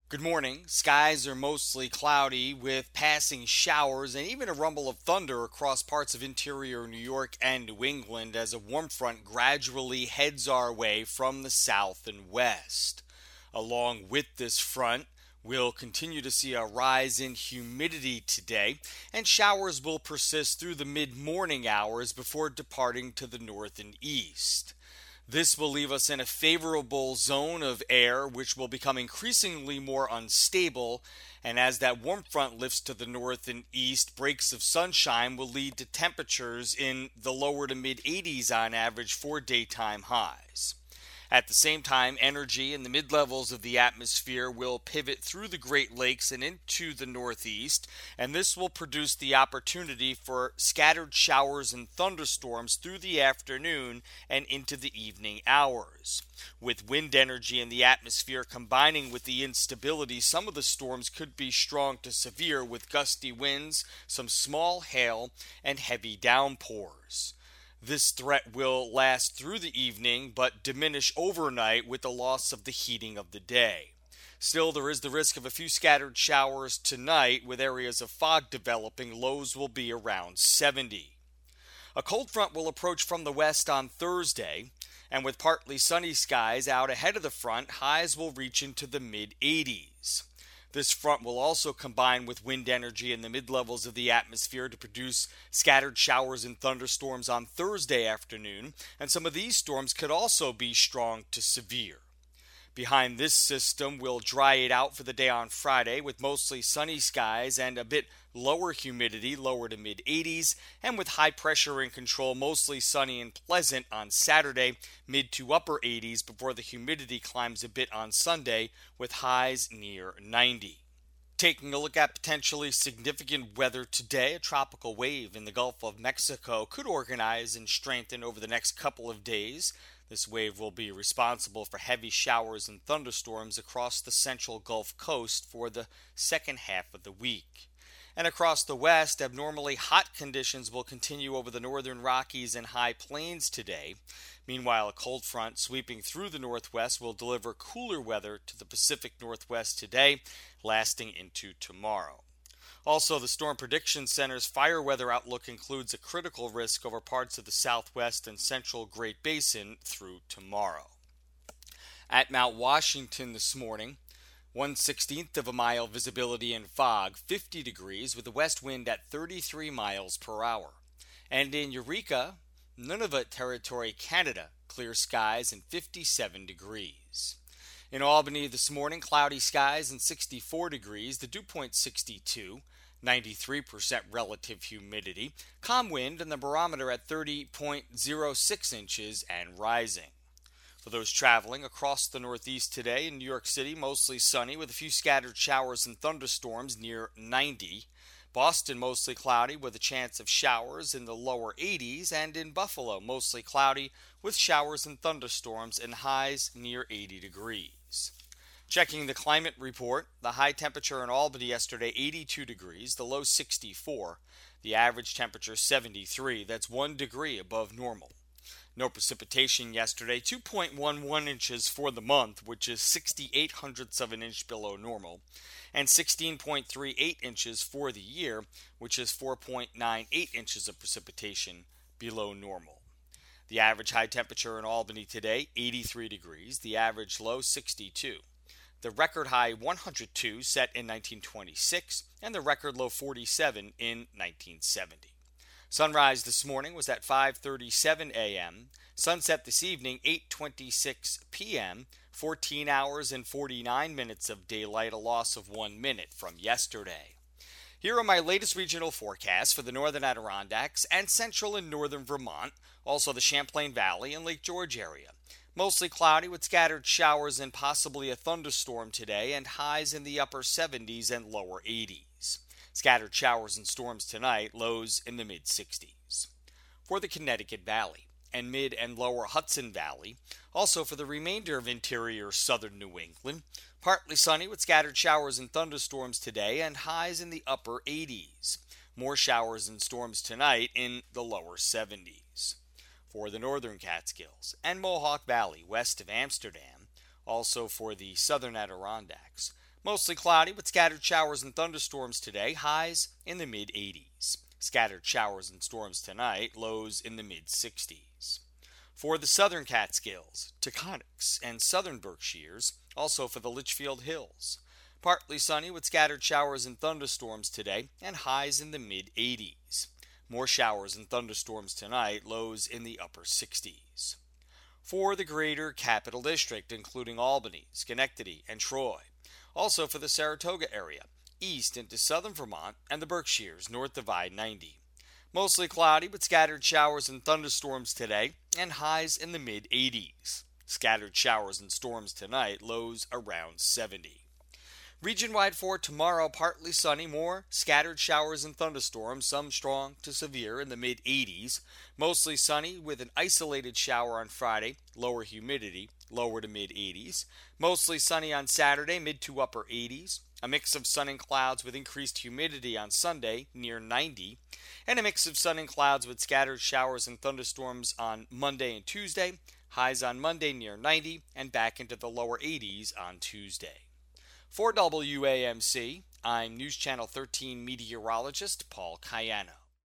Good morning. Skies are mostly cloudy with passing showers and even a rumble of thunder across parts of interior New York and New England as a warm front gradually heads our way from the south and west. Along with this front, we'll continue to see a rise in humidity today, and showers will persist through the mid morning hours before departing to the north and east. This will leave us in a favorable zone of air, which will become increasingly more unstable. And as that warm front lifts to the north and east, breaks of sunshine will lead to temperatures in the lower to mid 80s on average for daytime highs. At the same time, energy in the mid levels of the atmosphere will pivot through the Great Lakes and into the Northeast, and this will produce the opportunity for scattered showers and thunderstorms through the afternoon and into the evening hours. With wind energy in the atmosphere combining with the instability, some of the storms could be strong to severe with gusty winds, some small hail, and heavy downpours. This threat will last through the evening but diminish overnight with the loss of the heating of the day. Still, there is the risk of a few scattered showers tonight with areas of fog developing. Lows will be around 70. A cold front will approach from the west on Thursday, and with partly sunny skies out ahead of the front, highs will reach into the mid 80s. This front will also combine with wind energy in the mid levels of the atmosphere to produce scattered showers and thunderstorms on Thursday afternoon, and some of these storms could also be strong to severe. Behind this system will dry it out for the day on Friday with mostly sunny skies and a bit lower humidity, lower to mid 80s, and with high pressure in control, mostly sunny and pleasant on Saturday, mid to upper 80s before the humidity climbs a bit on Sunday with highs near 90. Taking a look at potentially significant weather today, a tropical wave in the Gulf of Mexico could organize and strengthen over the next couple of days. This wave will be responsible for heavy showers and thunderstorms across the central Gulf Coast for the second half of the week. And across the west, abnormally hot conditions will continue over the northern Rockies and high plains today. Meanwhile, a cold front sweeping through the northwest will deliver cooler weather to the Pacific Northwest today, lasting into tomorrow. Also, the Storm Prediction Center's fire weather outlook includes a critical risk over parts of the southwest and central Great Basin through tomorrow. At Mount Washington this morning, 1/16th of a mile visibility in fog, 50 degrees with a west wind at 33 miles per hour. And in Eureka, Nunavut Territory, Canada, clear skies and 57 degrees. In Albany this morning, cloudy skies and 64 degrees, the dew point 62, 93% relative humidity, calm wind and the barometer at 30.06 inches and rising. For those traveling across the Northeast today, in New York City, mostly sunny with a few scattered showers and thunderstorms near 90. Boston, mostly cloudy with a chance of showers in the lower 80s, and in Buffalo, mostly cloudy with showers and thunderstorms and highs near 80 degrees. Checking the climate report, the high temperature in Albany yesterday 82 degrees, the low 64, the average temperature 73, that's 1 degree above normal. No precipitation yesterday, 2.11 inches for the month, which is 68 hundredths of an inch below normal, and 16.38 inches for the year, which is 4.98 inches of precipitation below normal. The average high temperature in Albany today, 83 degrees, the average low 62. The record high 102 set in 1926, and the record low 47 in 1970. Sunrise this morning was at 5:37 a.m. Sunset this evening 8:26 p.m. 14 hours and 49 minutes of daylight, a loss of 1 minute from yesterday. Here are my latest regional forecasts for the northern Adirondacks and central and northern Vermont, also the Champlain Valley and Lake George area. Mostly cloudy with scattered showers and possibly a thunderstorm today, and highs in the upper 70s and lower 80s. Scattered showers and storms tonight, lows in the mid 60s. For the Connecticut Valley and mid and lower Hudson Valley, also for the remainder of interior southern New England, partly sunny with scattered showers and thunderstorms today, and highs in the upper 80s. More showers and storms tonight in the lower 70s. For the northern Catskills and Mohawk Valley west of Amsterdam, also for the southern Adirondacks, Mostly cloudy with scattered showers and thunderstorms today, highs in the mid 80s. Scattered showers and storms tonight, lows in the mid 60s. For the southern Catskills, Taconics, and southern Berkshires, also for the Litchfield Hills. Partly sunny with scattered showers and thunderstorms today, and highs in the mid 80s. More showers and thunderstorms tonight, lows in the upper 60s. For the greater Capital District, including Albany, Schenectady, and Troy. Also for the Saratoga area, east into southern Vermont and the Berkshires, north of I-90. Mostly cloudy with scattered showers and thunderstorms today, and highs in the mid 80s. Scattered showers and storms tonight, lows around 70. Region-wide for tomorrow, partly sunny, more scattered showers and thunderstorms, some strong to severe in the mid 80s. Mostly sunny with an isolated shower on Friday, lower humidity, lower to mid 80s. Mostly sunny on Saturday, mid to upper 80s. A mix of sun and clouds with increased humidity on Sunday, near 90. And a mix of sun and clouds with scattered showers and thunderstorms on Monday and Tuesday. Highs on Monday near 90 and back into the lower 80s on Tuesday. For WAMC, I'm News Channel 13 meteorologist Paul Cayano.